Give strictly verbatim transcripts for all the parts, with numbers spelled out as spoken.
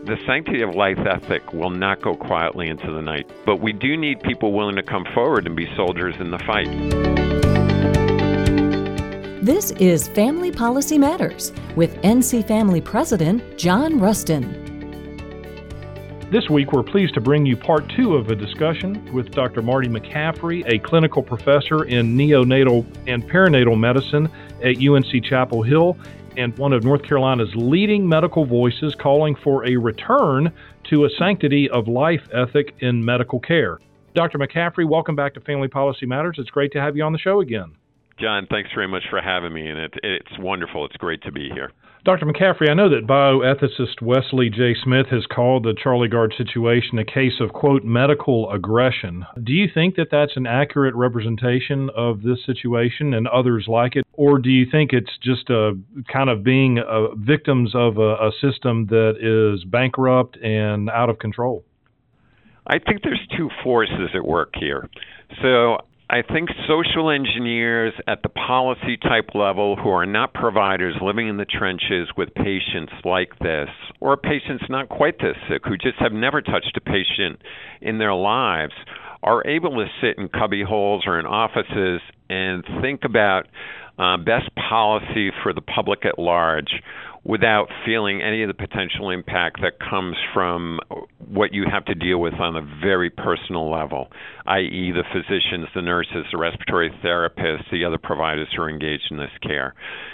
the sanctity of life ethic will not go quietly into the night, but we do need people willing to come forward and be soldiers in the fight. This is Family Policy Matters with N C Family President John Rustin. This week, we're pleased to bring you part two of a discussion with Doctor Marty McCaffrey, a clinical professor in neonatal and perinatal medicine at U N C Chapel Hill and one of North Carolina's leading medical voices calling for a return to a sanctity of life ethic in medical care. Doctor McCaffrey, welcome back to Family Policy Matters. It's great to have you on the show again. John, thanks very much for having me, and it, it's wonderful. It's great to be here. Doctor McCaffrey, I know that bioethicist Wesley J. Smith has called the Charlie Gard situation a case of, quote, medical aggression. Do you think that that's an accurate representation of this situation and others like it? Or do you think it's just a kind of being uh, victims of a, a system that is bankrupt and out of control? I think there's two forces at work here. So I think social engineers at the policy type level who are not providers living in the trenches with patients like this, or patients not quite this sick, who just have never touched a patient in their lives, are able to sit in cubby holes or in offices and think about uh, best policy for the public at large without feeling any of the potential impact that comes from what you have to deal with on a very personal level, that is the physicians, the nurses, the respiratory therapists, the other providers who are engaged in this care.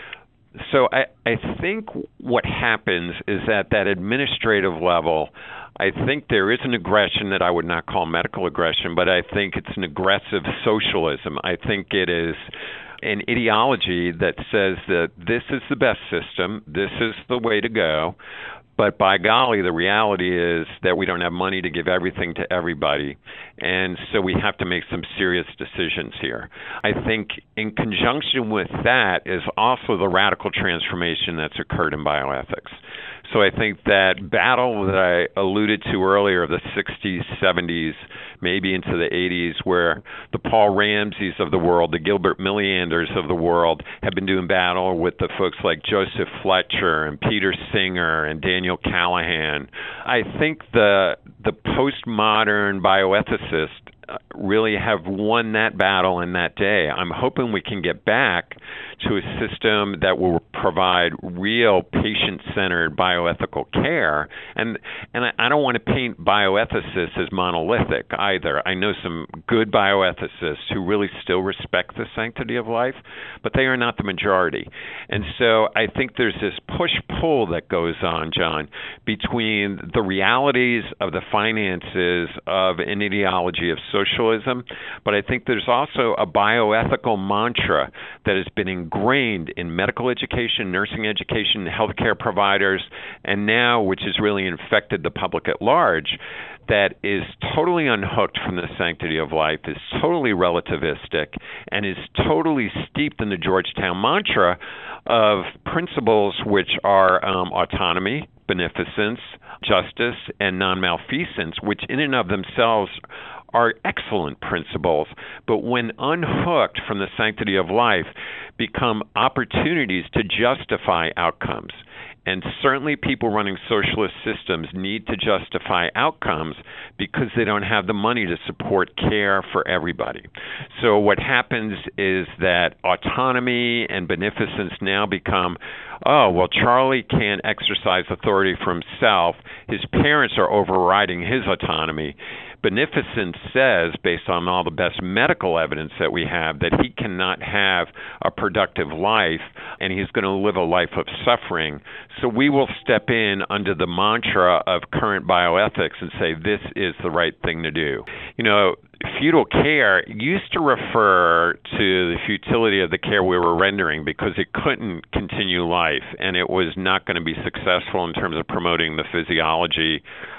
So I, I think what happens is at that administrative level, I think there is an aggression that I would not call medical aggression, but I think it's an aggressive socialism. I think it is an ideology that says that this is the best system, this is the way to go, but by golly, the reality is that we don't have money to give everything to everybody, and so we have to make some serious decisions here. I think in conjunction with that is also the radical transformation that's occurred in bioethics. So I think that battle that I alluded to earlier of the sixties, seventies, maybe into the eighties, where the Paul Ramseys of the world, the Gilbert Millianders of the world have been doing battle with the folks like Joseph Fletcher and Peter Singer and Daniel Callahan. I think the the postmodern bioethicists really have won that battle in that day. I'm hoping we can get back to a system that will provide real patient-centered bioethical care. And and I, I don't want to paint bioethicists as monolithic either. I know some good bioethicists who really still respect the sanctity of life, but they are not the majority. And so I think there's this push-pull that goes on, John, between the realities of the finances of an ideology of socialism, but I think there's also a bioethical mantra that has been ingrained in medical education, nursing education, healthcare providers, and now, which has really infected the public at large, that is totally unhooked from the sanctity of life, is totally relativistic, and is totally steeped in the Georgetown mantra of principles which are um, autonomy, beneficence, justice, and non-malfeasance, which in and of themselves are excellent principles, but when unhooked from the sanctity of life, become opportunities to justify outcomes. And certainly people running socialist systems need to justify outcomes because they don't have the money to support care for everybody. So what happens is that autonomy and beneficence now become, oh, well, Charlie can't exercise authority for himself. His parents are overriding his autonomy. Beneficence says, based on all the best medical evidence that we have, that he cannot have a productive life and he's going to live a life of suffering. So we will step in under the mantra of current bioethics and say this is the right thing to do. You know, feudal care used to refer to the futility of the care we were rendering because it couldn't continue life and it was not going to be successful in terms of promoting the physiology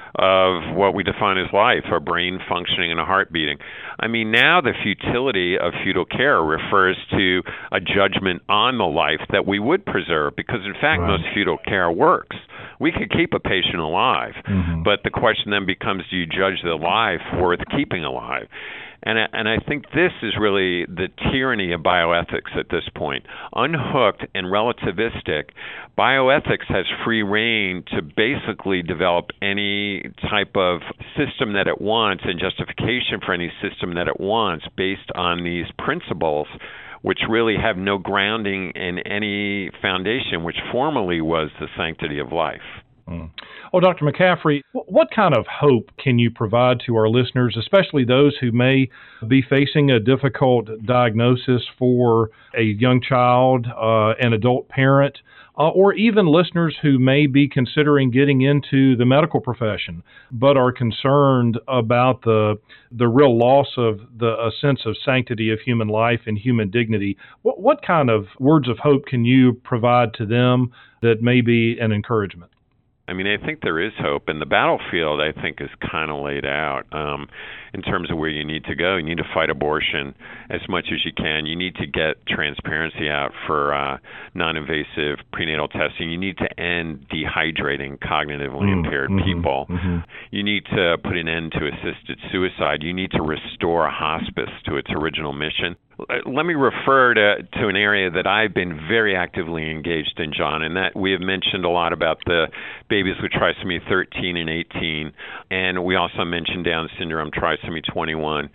of what we define as life, a brain functioning and a heart beating. I mean, now the futility of feudal care refers to a judgment on the life that we would preserve because, in fact, right. most feudal care works. We could keep a patient alive, mm-hmm. but the question then becomes, do you judge the life worth keeping alive? And I, and I think this is really the tyranny of bioethics at this point. Unhooked and relativistic, bioethics has free rein to basically develop any type of system that it wants and justification for any system that it wants based on these principles, which really have no grounding in any foundation, which formerly was the sanctity of life. Mm. Well, Doctor McCaffrey, what kind of hope can you provide to our listeners, especially those who may be facing a difficult diagnosis for a young child, uh, an adult parent, uh, or even listeners who may be considering getting into the medical profession, but are concerned about the the real loss of the a sense of sanctity of human life and human dignity? What, what kind of words of hope can you provide to them that may be an encouragement? I mean, I think there is hope, and the battlefield, I think, is kind of laid out um, in terms of where you need to go. You need to fight abortion as much as you can. You need to get transparency out for uh, non-invasive prenatal testing. You need to end dehydrating cognitively mm-hmm. impaired people. Mm-hmm. You need to put an end to assisted suicide. You need to restore hospice to its original mission. Let me refer to, to an area that I've been very actively engaged in, John, and that we have mentioned a lot about the babies with trisomy thirteen and eighteen, and we also mentioned Down syndrome trisomy twenty-one.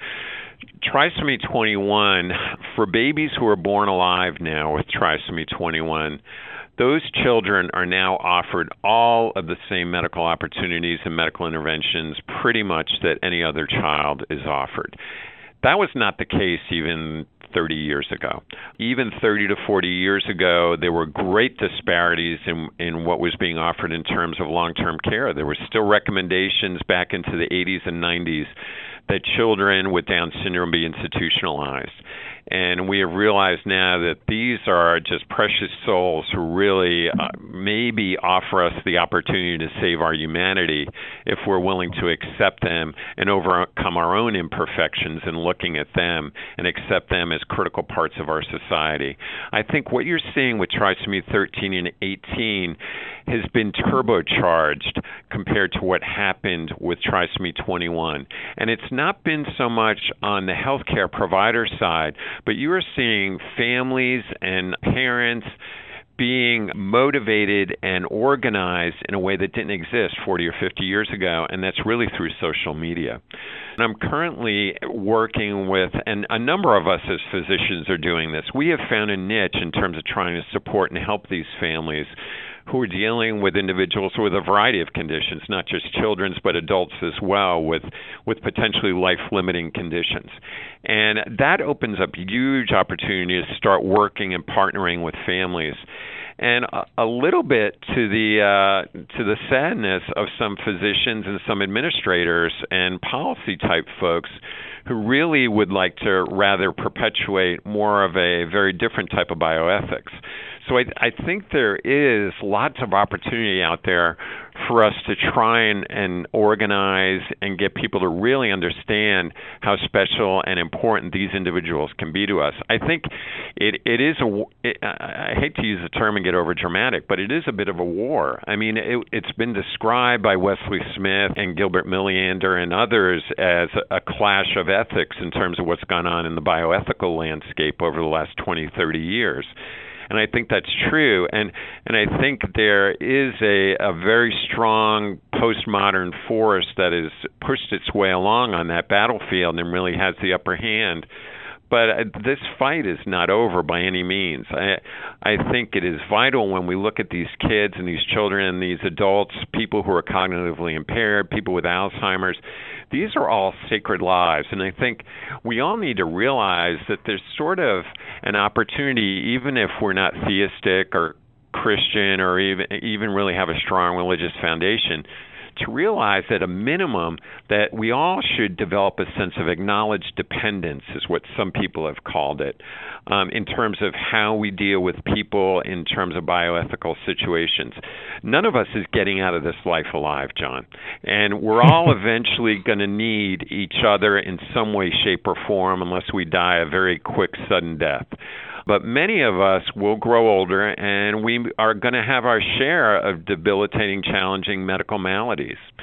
Trisomy twenty-one, for babies who are born alive now with trisomy twenty-one, those children are now offered all of the same medical opportunities and medical interventions pretty much that any other child is offered. That was not the case even thirty years ago. Even thirty to forty years ago, there were great disparities in, in what was being offered in terms of long-term care. There were still recommendations back into the eighties and nineties that children with Down syndrome be institutionalized. And we have realized now that these are just precious souls who really uh, maybe offer us the opportunity to save our humanity if we're willing to accept them and overcome our own imperfections in looking at them and accept them as critical parts of our society. I think what you're seeing with trisomy thirteen and eighteen has been turbocharged compared to what happened with trisomy twenty-one. And it's not been so much on the healthcare provider side, but you are seeing families and parents being motivated and organized in a way that didn't exist forty or fifty years ago, and that's really through social media. And I'm currently working with, and a number of us as physicians are doing this. We have found a niche in terms of trying to support and help these families who are dealing with individuals with a variety of conditions, not just children's, but adults as well, with, with potentially life-limiting conditions. And that opens up huge opportunities to start working and partnering with families. And a, a little bit to the uh, to the sadness of some physicians and some administrators and policy type folks who really would like to rather perpetuate more of a very different type of bioethics. So I, I think there is lots of opportunity out there for us to try and, and organize and get people to really understand how special and important these individuals can be to us. I think it, it is a, it, I hate to use the term and get over dramatic, but it is a bit of a war. I mean, it, it's been described by Wesley Smith and Gilbert Milliander and others as a, a clash of ethics in terms of what's gone on in the bioethical landscape over the last twenty, thirty years. And I think that's true. And and I think there is a, a very strong postmodern force that has pushed its way along on that battlefield and really has the upper hand. But uh, this fight is not over by any means. I, I think it is vital when we look at these kids and these children and these adults, people who are cognitively impaired, people with Alzheimer's. These are all sacred lives, and I think we all need to realize that there's sort of an opportunity, even if we're not theistic or Christian or even even really have a strong religious foundation, to realize at a minimum that we all should develop a sense of acknowledged dependence, is what some people have called it, um, in terms of how we deal with people in terms of bioethical situations. None of us is getting out of this life alive, John, and we're all eventually going to need each other in some way, shape, or form unless we die a very quick, sudden death. But many of us will grow older, and we are going to have our share of debilitating, challenging medical maladies.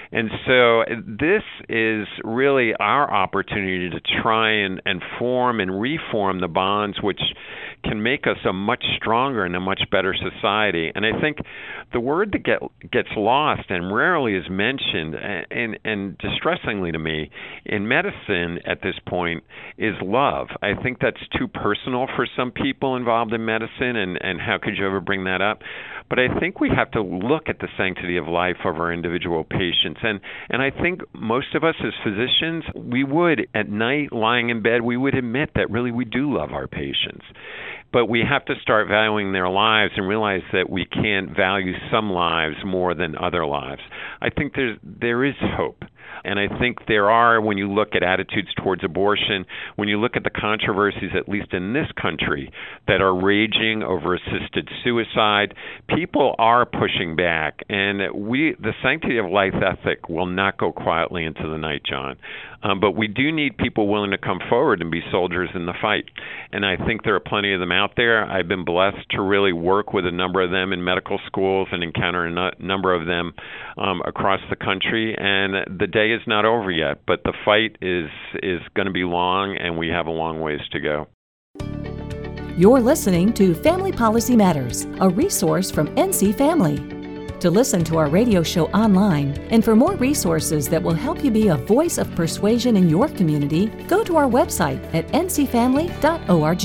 And so this is really our opportunity to try and, and form and reform the bonds which can make us a much stronger and a much better society. And I think the word that get, gets lost and rarely is mentioned, and, and distressingly to me, in medicine at this point is love. I think that's too personal for some people involved in medicine, and, and how could you ever bring that up? But I think we have to look at the sanctity of life of our individual patients. And, and I think most of us as physicians, we would, at night, lying in bed, we would admit that really we do love our patients. But we have to start valuing their lives and realize that we can't value some lives more than other lives. I think there's, there is hope. And I think there are, when you look at attitudes towards abortion, when you look at the controversies, at least in this country, that are raging over assisted suicide, people are pushing back. And we, the sanctity of life ethic will not go quietly into the night, John. Um, but we do need people willing to come forward and be soldiers in the fight. And I think there are plenty of them out there. I've been blessed to really work with a number of them in medical schools and encounter a n- number of them um, across the country. And the day is not over yet, but the fight is is going to be long, and we have a long ways to go. You're listening to Family Policy Matters, a resource from N C Family. To listen to our radio show online and for more resources that will help you be a voice of persuasion in your community, go to our website at n c family dot org.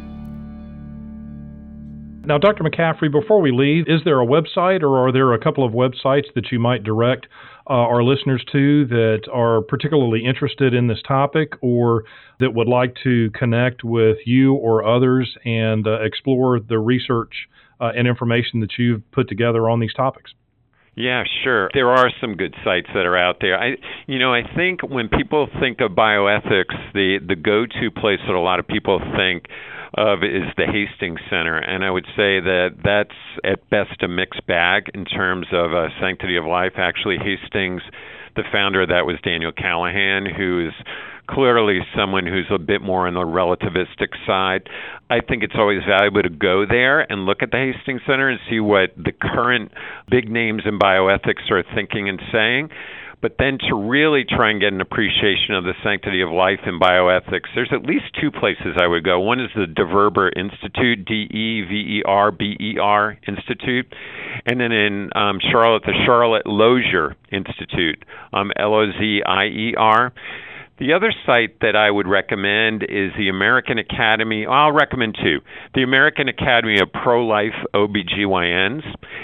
Now, Doctor McCaffrey, before we leave, is there a website, or are there a couple of websites that you might direct uh, our listeners to that are particularly interested in this topic, or that would like to connect with you or others and uh, explore the research uh, and information that you've put together on these topics? Yeah, sure. There are some good sites that are out there. I, you know, I think when people think of bioethics, the, the go-to place that a lot of people think of is the Hastings Center, and I would say that that's at best a mixed bag in terms of uh, sanctity of life. Actually, Hastings, the founder of that was Daniel Callahan, who is clearly someone who's a bit more on the relativistic side. I think it's always valuable to go there and look at the Hastings Center and see what the current big names in bioethics are thinking and saying. But then to really try and get an appreciation of the sanctity of life in bioethics, there's at least two places I would go. One is the DeVerber Institute, D E V E R B E R Institute. And then in um, Charlotte, the Charlotte Lozier Institute, um, L O Z I E R. The other site that I would recommend is the American Academy. I'll recommend two. The American Academy of Pro-Life O B G Y Ns,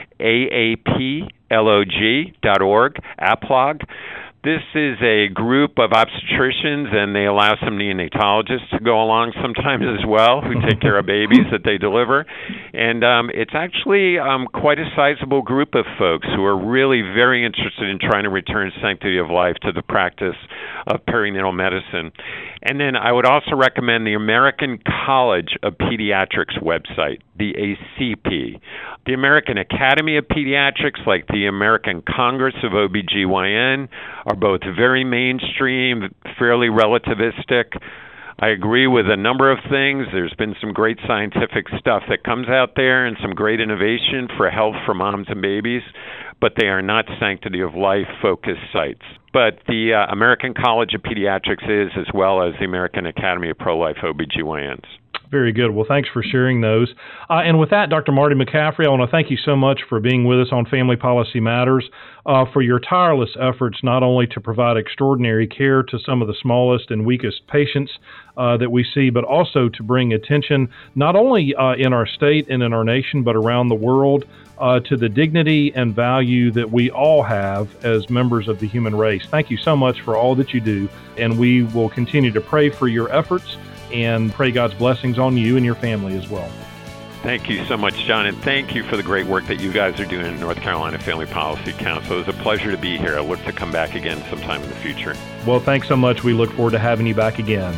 A A P L O G dot org, A P L O G. This is a group of obstetricians, and they allow some neonatologists to go along sometimes as well, who take care of babies that they deliver. And um, it's actually um, quite a sizable group of folks who are really very interested in trying to return sanctity of life to the practice of perinatal medicine. And then I would also recommend the American College of Pediatrics website, the A C P. The American Academy of Pediatrics, like the American Congress of O B G Y N, are both very mainstream, fairly relativistic. I agree with a number of things. There's been some great scientific stuff that comes out there and some great innovation for health for moms and babies, but they are not sanctity of life focused sites. But the uh, American College of Pediatrics is, as well as the American Academy of Pro-Life O B G Y Ns. Very good. Well, thanks for sharing those. Uh, and with that, Doctor Marty McCaffrey, I want to thank you so much for being with us on Family Policy Matters, uh, for your tireless efforts not only to provide extraordinary care to some of the smallest and weakest patients uh, that we see, but also to bring attention not only uh, in our state and in our nation, but around the world uh, to the dignity and value that we all have as members of the human race. Thank you so much for all that you do, and we will continue to pray for your efforts and pray God's blessings on you and your family as well. Thank you so much, John, and thank you for the great work that you guys are doing in North Carolina Family Policy Council. It was a pleasure to be here. I look to come back again sometime in the future. Well, thanks so much. We look forward to having you back again.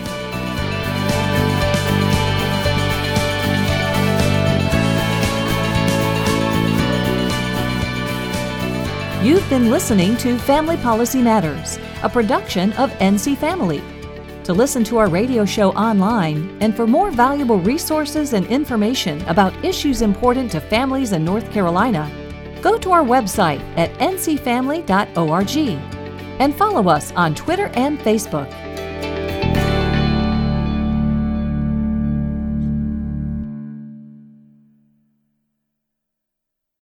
You've been listening to Family Policy Matters, a production of N C Family. To listen to our radio show online and for more valuable resources and information about issues important to families in North Carolina, go to our website at n c family dot org and follow us on Twitter and Facebook.